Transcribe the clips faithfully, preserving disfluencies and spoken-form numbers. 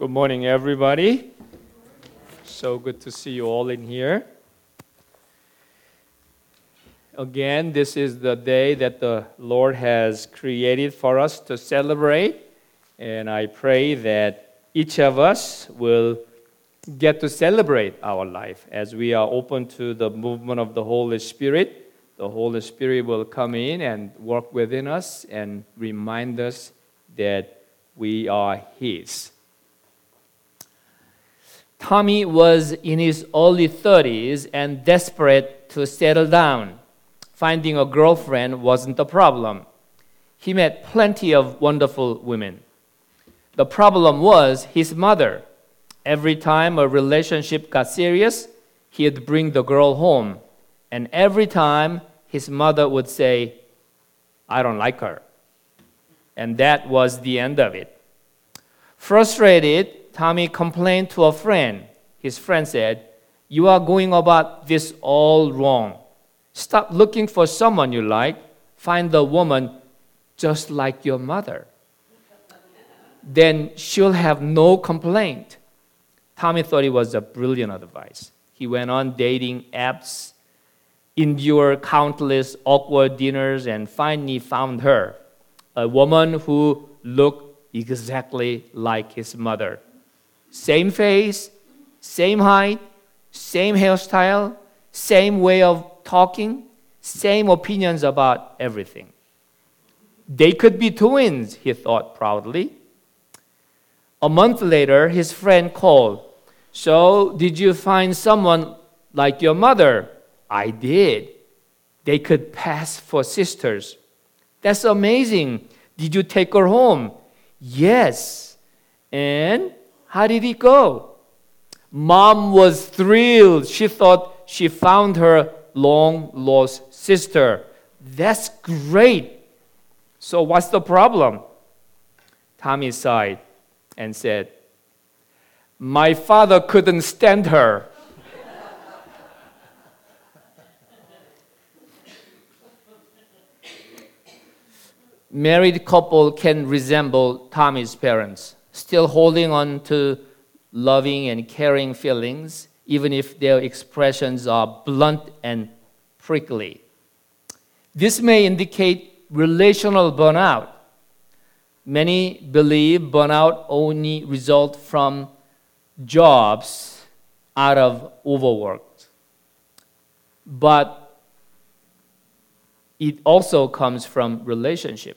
Good morning, everybody. So good to see you all in here. Again, this is the day that the Lord has created for us to celebrate, and I pray that each of us will get to celebrate our life as we are open to the movement of the Holy Spirit. The Holy Spirit will come in and work within us and remind us that we are His. Tommy was in his early thirties and desperate to settle down. Finding a girlfriend wasn't the problem. He met plenty of wonderful women. The problem was his mother. Every time a relationship got serious, he'd bring the girl home. And every time his mother would say, "I don't like her." And that was the end of it. Frustrated, Tommy complained to a friend. His friend said, "You are going about this all wrong. Stop looking for someone you like. Find a woman just like your mother. Then she'll have no complaint." Tommy thought it was a brilliant advice. He went on dating apps, endured countless awkward dinners, and finally found her, a woman who looked exactly like his mother. Same face, same height, same hairstyle, same way of talking, same opinions about everything. They could be twins, he thought proudly. A month later, his friend called. "So, did you find someone like your mother?" "I did. They could pass for sisters." "That's amazing. Did you take her home?" "Yes." "And how did it go?" Mom was thrilled. She thought she found her long-lost sister. "That's great. So what's the problem?" Tommy sighed and said, "My father couldn't stand her." Married couple can resemble Tommy's parents, still holding on to loving and caring feelings, even if their expressions are blunt and prickly. This may indicate relational burnout. Many believe burnout only results from jobs out of overwork. But it also comes from relationship.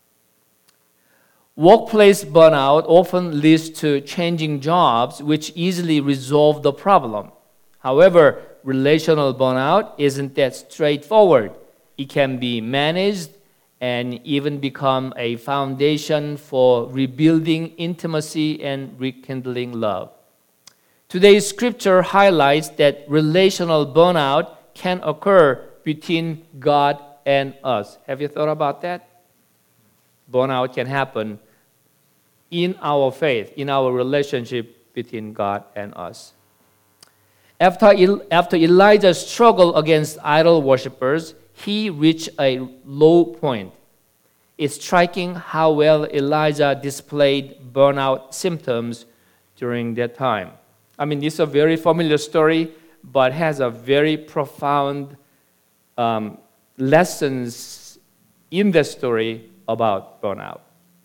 Workplace burnout often leads to changing jobs, which easily resolve the problem. However, relational burnout isn't that straightforward. It can be managed and even become a foundation for rebuilding intimacy and rekindling love. Today's scripture highlights that relational burnout can occur between God and us. Have you thought about that? Burnout can happen in our faith, in our relationship between God and us. After, after Elijah struggled against idol worshippers, he reached a low point. It's striking how well Elijah displayed burnout symptoms during that time. I mean, it's a very familiar story, but has a very profound um, lessons in the story about burnout.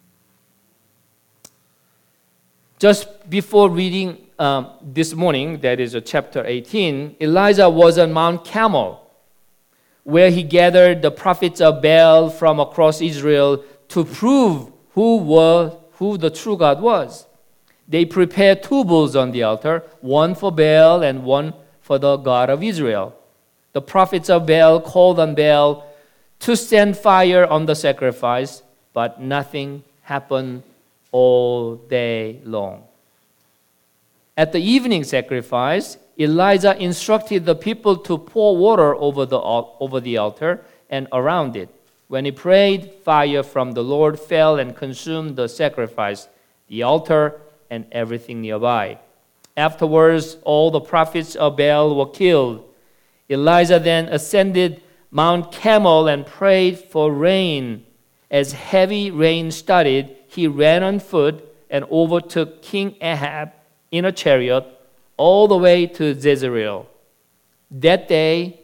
Just before reading um, this morning, that is uh, chapter eighteen, Elijah was on Mount Carmel, where he gathered the prophets of Baal from across Israel to prove who were who the true God was. They prepared two bulls on the altar, one for Baal and one for the God of Israel. The prophets of Baal called on Baal to send fire on the sacrifice, but nothing happened all day long. At the evening sacrifice, Elijah instructed the people to pour water over the, over the altar and around it. When he prayed, fire from the Lord fell and consumed the sacrifice, the altar, and everything nearby. Afterwards, all the prophets of Baal were killed. Elijah then ascended Mount Carmel and prayed for rain. As heavy rain started, he ran on foot and overtook King Ahab in a chariot all the way to Jezreel. That day,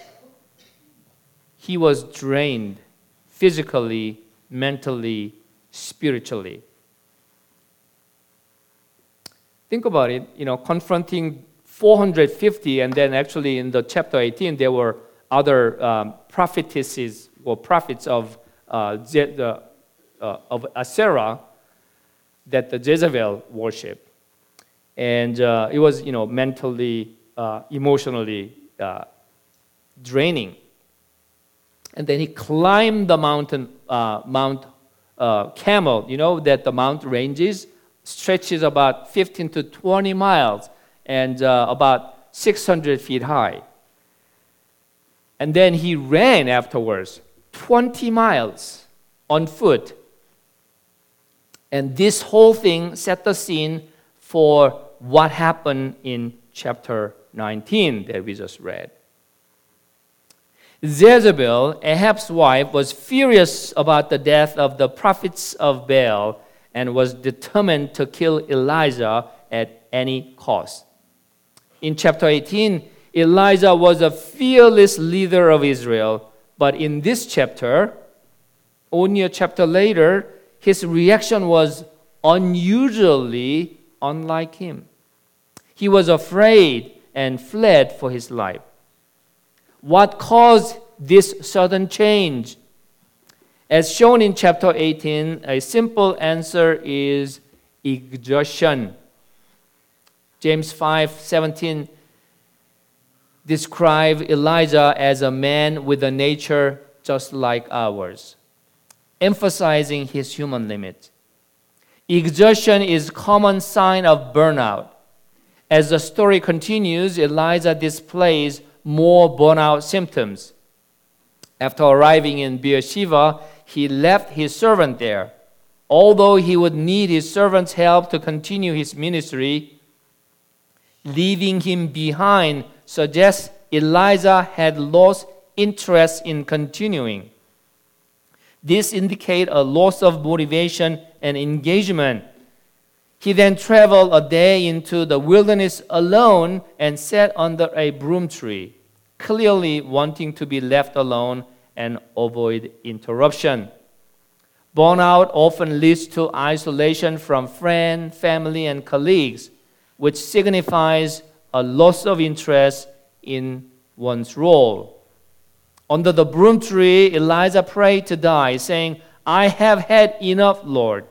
he was drained physically, mentally, spiritually. Think about it, you know, confronting four hundred fifty, and then actually in the chapter eighteen, there were other um, prophetesses or prophets of uh, Je- the, uh, of Asherah that the Jezebel worshiped. And uh, it was, you know, mentally, uh, emotionally uh, draining. And then he climbed the mountain, uh, Mount uh, Carmel, you know, that the mountain ranges, stretches about fifteen to twenty miles and uh, about six hundred feet high. And then he ran afterwards, twenty miles on foot. And this whole thing set the scene for what happened in chapter nineteen that we just read. Jezebel, Ahab's wife, was furious about the death of the prophets of Baal and was determined to kill Elijah at any cost. In chapter eighteen, Elijah was a fearless leader of Israel, but in this chapter, only a chapter later, his reaction was unusually unlike him. He was afraid and fled for his life. What caused this sudden change? As shown in chapter eighteen, a simple answer is exhaustion. James five seventeen describes Elijah as a man with a nature just like ours, emphasizing his human limit. Exhaustion is a common sign of burnout. As the story continues, Elijah displays more burnout symptoms. After arriving in Beersheba, he left his servant there. Although he would need his servant's help to continue his ministry, leaving him behind suggests Elijah had lost interest in continuing. This indicates a loss of motivation and engagement. He then traveled a day into the wilderness alone and sat under a broom tree, clearly wanting to be left alone and avoid interruption. Burnout often leads to isolation from friends, family, and colleagues, which signifies a loss of interest in one's role. Under the broom tree, Elijah prayed to die, saying, "I have had enough, Lord."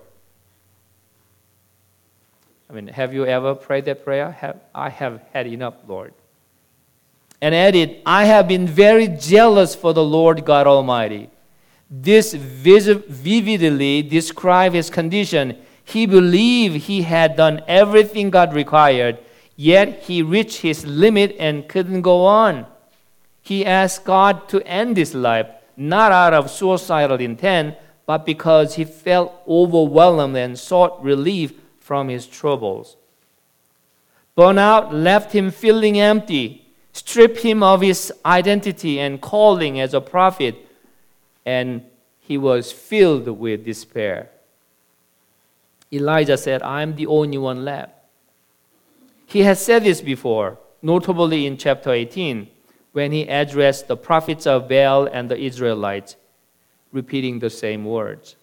I mean, have you ever prayed that prayer? Have, I have had enough, Lord. And added, "I have been very jealous for the Lord God Almighty." This vis- vividly describes his condition. He believed he had done everything God required, yet he reached his limit and couldn't go on. He asked God to end his life, not out of suicidal intent, but because he felt overwhelmed and sought relief from his troubles. Burnout left him feeling empty, stripped him of his identity and calling as a prophet, and he was filled with despair. Elijah said, "I am the only one left." He has said this before, notably in chapter eighteen, when he addressed the prophets of Baal and the Israelites, repeating the same words.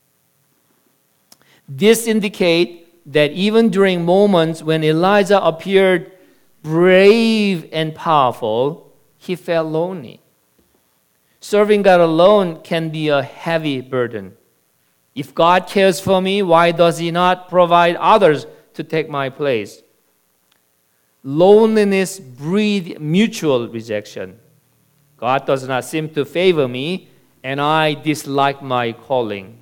This indicates that even during moments when Elijah appeared brave and powerful, he felt lonely. Serving God alone can be a heavy burden. If God cares for me, why does he not provide others to take my place? Loneliness breeds mutual rejection. God does not seem to favor me, and I dislike my calling.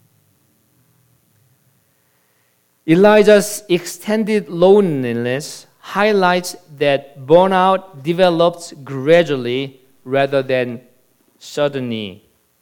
Elijah's extended loneliness highlights that burnout develops gradually rather than suddenly.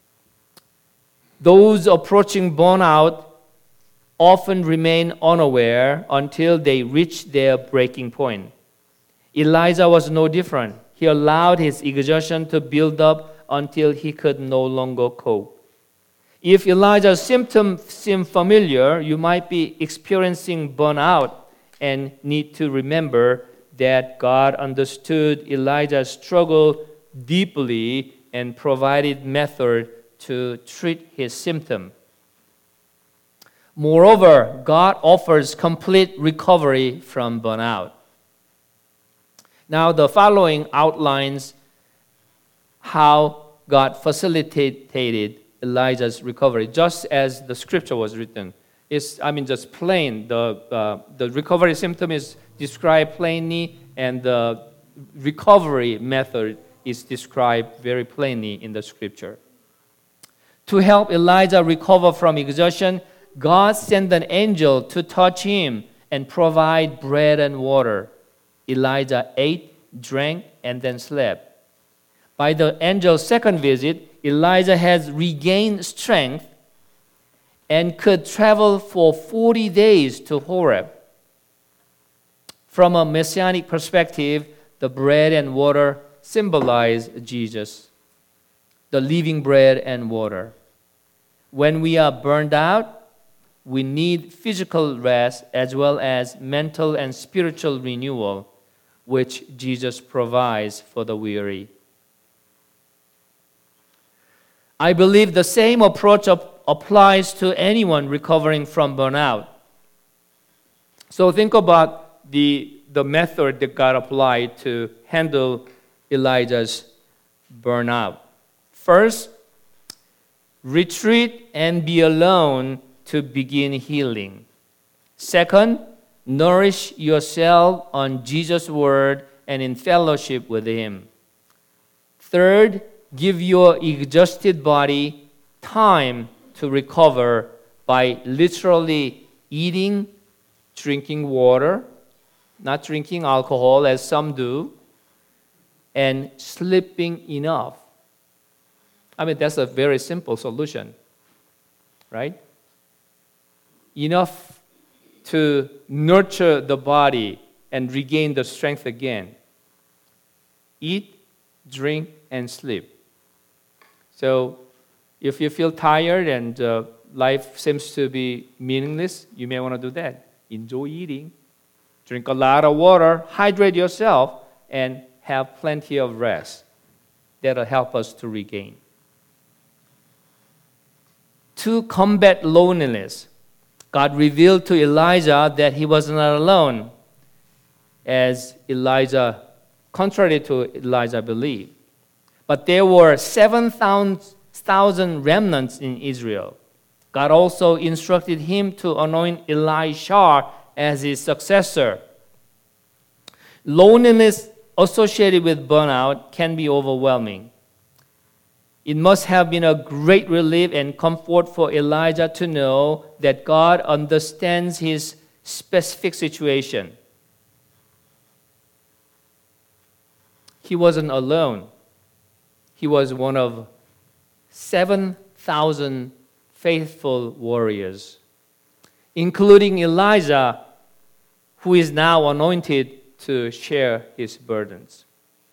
Those approaching burnout often remain unaware until they reach their breaking point. Elijah was no different. He allowed his exhaustion to build up until he could no longer cope. If Elijah's symptoms seem familiar, you might be experiencing burnout and need to remember that God understood Elijah's struggle deeply and provided method to treat his symptom. Moreover, God offers complete recovery from burnout. Now, the following outlines how God facilitated Elijah's recovery, just as the scripture was written. It's, I mean, just plain. The, uh, the recovery symptom is described plainly, and the recovery method is described very plainly in the scripture. To help Elijah recover from exhaustion, God sent an angel to touch him and provide bread and water. Elijah ate, drank, and then slept. By the angel's second visit, Elijah has regained strength and could travel for forty days to Horeb. From a messianic perspective, the bread and water symbolize Jesus, the living bread and water. When we are burned out, we need physical rest as well as mental and spiritual renewal, which Jesus provides for the weary. I believe the same approach applies to anyone recovering from burnout. So think about the, the method that God applied to handle Elijah's burnout. First, retreat and be alone to begin healing. Second, nourish yourself on Jesus' word and in fellowship with him. Third, give your exhausted body time to recover by literally eating, drinking water, not drinking alcohol as some do, and sleeping enough. I mean, that's a very simple solution, right? Enough to nurture the body and regain the strength again. Eat, drink, and sleep. So if you feel tired and uh, life seems to be meaningless, you may want to do that. Enjoy eating, drink a lot of water, hydrate yourself, and have plenty of rest. That'll help us to regain. To combat loneliness, God revealed to Elijah that he was not alone, as Elijah, contrary to Elijah, believed. But there were seven thousand remnants in Israel. God also instructed him to anoint Elisha as his successor. Loneliness associated with burnout can be overwhelming. It must have been a great relief and comfort for Elijah to know that God understands his specific situation. He wasn't alone. He was one of seven thousand faithful warriors, including Elijah, who is now anointed to share his burdens.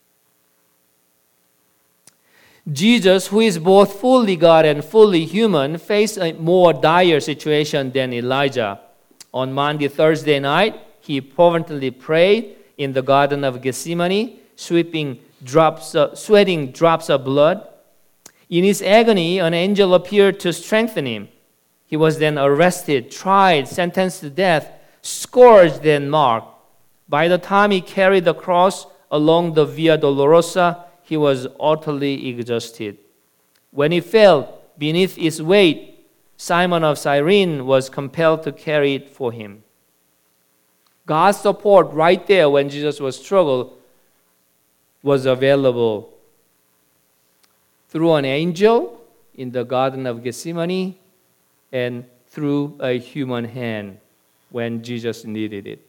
Jesus, who is both fully God and fully human, faced a more dire situation than Elijah. On Monday, Thursday night, he fervently prayed in the Garden of Gethsemane, sweeping drops, uh, sweating drops of blood. In his agony, an angel appeared to strengthen him. He was then arrested, tried, sentenced to death, scourged, and marked. By the time he carried the cross along the Via Dolorosa, he was utterly exhausted. When he fell beneath its weight, Simon of Cyrene was compelled to carry it for him. God's support right there when Jesus was struggling was available through an angel in the Garden of Gethsemane and through a human hand when Jesus needed it.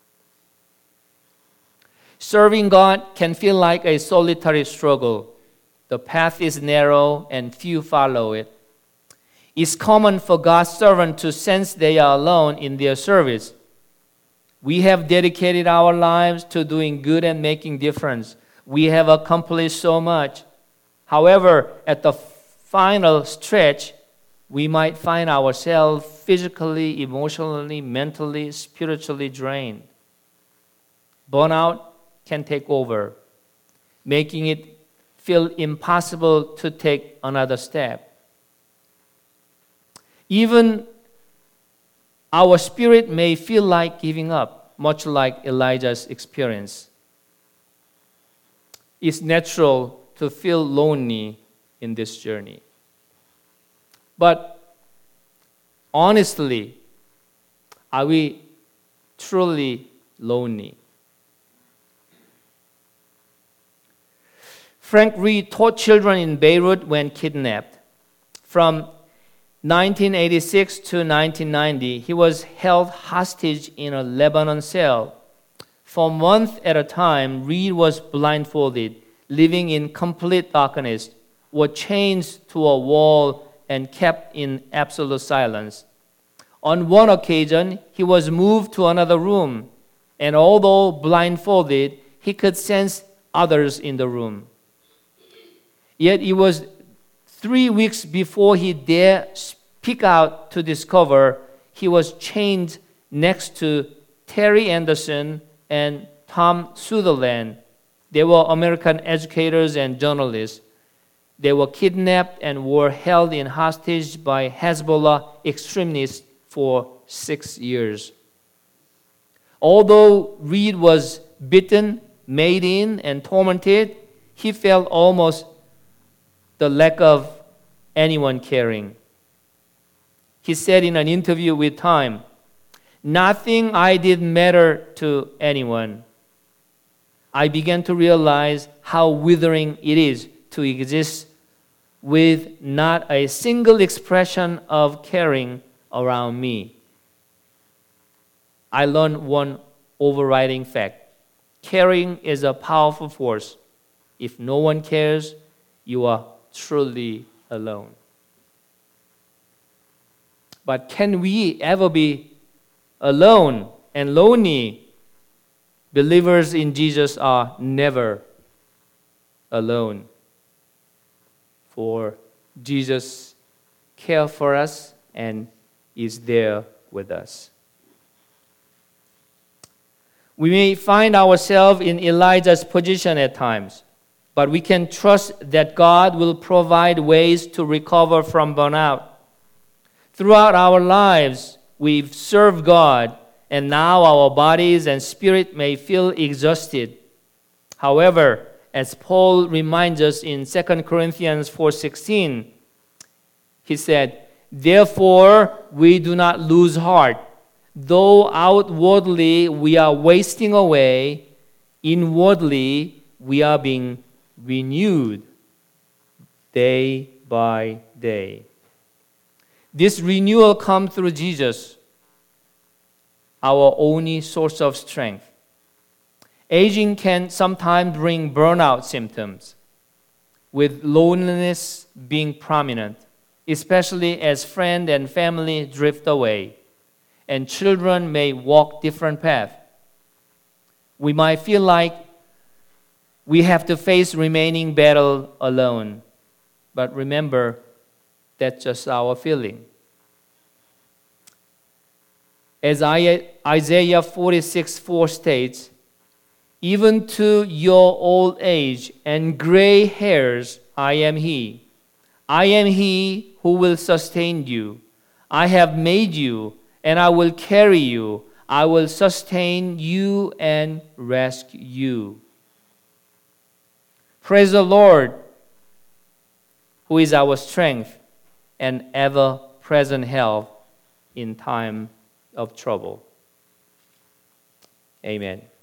Serving God can feel like a solitary struggle. The path is narrow and few follow it. It's common for God's servants to sense they are alone in their service. We have dedicated our lives to doing good and making difference. We have accomplished so much. However, at the final stretch, we might find ourselves physically, emotionally, mentally, spiritually drained. Burnout can take over, making it feel impossible to take another step. Even our spirit may feel like giving up, much like Elijah's experience. It's natural to feel lonely in this journey. But honestly, are we truly lonely? Frank Reed taught children in Beirut when kidnapped. From nineteen eighty-six to nineteen ninety, he was held hostage in a Lebanon cell. For months at a time, Reed was blindfolded, living in complete darkness, was chained to a wall and kept in absolute silence. On one occasion, he was moved to another room, and although blindfolded, he could sense others in the room. Yet it was three weeks before he dared speak out to discover he was chained next to Terry Anderson and Tom Sutherland. They were American educators and journalists. They were kidnapped and were held in hostage by Hezbollah extremists for six years. Although Reed was beaten, made in, and tormented, he felt almost the lack of anyone caring. He said in an interview with Time, "Nothing I did mattered to anyone. I began to realize how withering it is to exist with not a single expression of caring around me." I learned one overriding fact. Caring is a powerful force. If no one cares, you are truly alone. But can we ever be alone and lonely? Believers in Jesus are never alone. For Jesus cares for us and is there with us. We may find ourselves in Elijah's position at times, but we can trust that God will provide ways to recover from burnout. Throughout our lives, we've served God, and now our bodies and spirit may feel exhausted. However, as Paul reminds us in Second Corinthians four sixteen, he said, "Therefore we do not lose heart. Though outwardly we are wasting away, inwardly we are being renewed day by day." This renewal comes through Jesus, our only source of strength. Aging can sometimes bring burnout symptoms, with loneliness being prominent, especially as friends and family drift away, and children may walk different paths. We might feel like we have to face remaining battle alone, but remember, that's just our feeling. As Isaiah forty-six four states, "Even to your old age and gray hairs, I am He. I am He who will sustain you. I have made you, and I will carry you. I will sustain you and rescue you." Praise the Lord, who is our strength and ever-present help in time of trouble. Amen.